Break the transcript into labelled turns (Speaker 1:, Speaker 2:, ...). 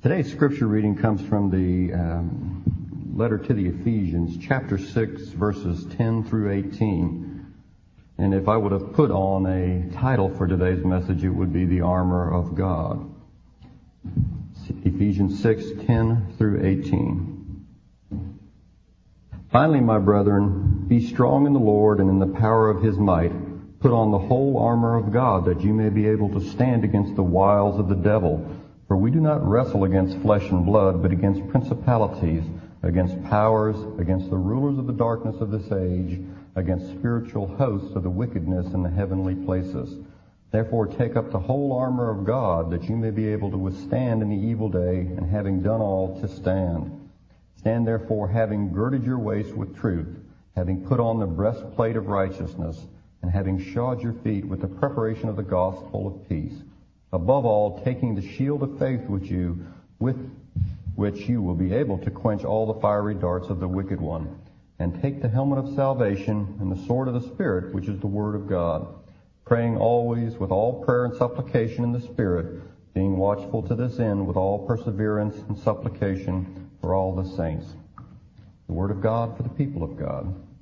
Speaker 1: Today's scripture reading comes from the letter to the Ephesians, chapter 6, verses 10 through 18. And if I would have put on a title for today's message, it would be The Armor of God. Ephesians 6, 10 through 18. Finally, my brethren, be strong in the Lord and in the power of His might. Put on the whole armor of God, that you may be able to stand against the wiles of the devil. For we do not wrestle against flesh and blood, but against principalities, against powers, against the rulers of the darkness of this age, against spiritual hosts of the wickedness in the heavenly places. Therefore take up the whole armor of God, that you may be able to withstand in the evil day, and having done all, to stand. Stand therefore, having girded your waist with truth, having put on the breastplate of righteousness, and having shod your feet with the preparation of the gospel of peace. Above all, taking the shield of faith with which you will be able to quench all the fiery darts of the wicked one. And take the helmet of salvation and the sword of the Spirit, which is the Word of God, praying always with all prayer and supplication in the Spirit, being watchful to this end with all perseverance and supplication for all the saints. The Word of God for the people of God.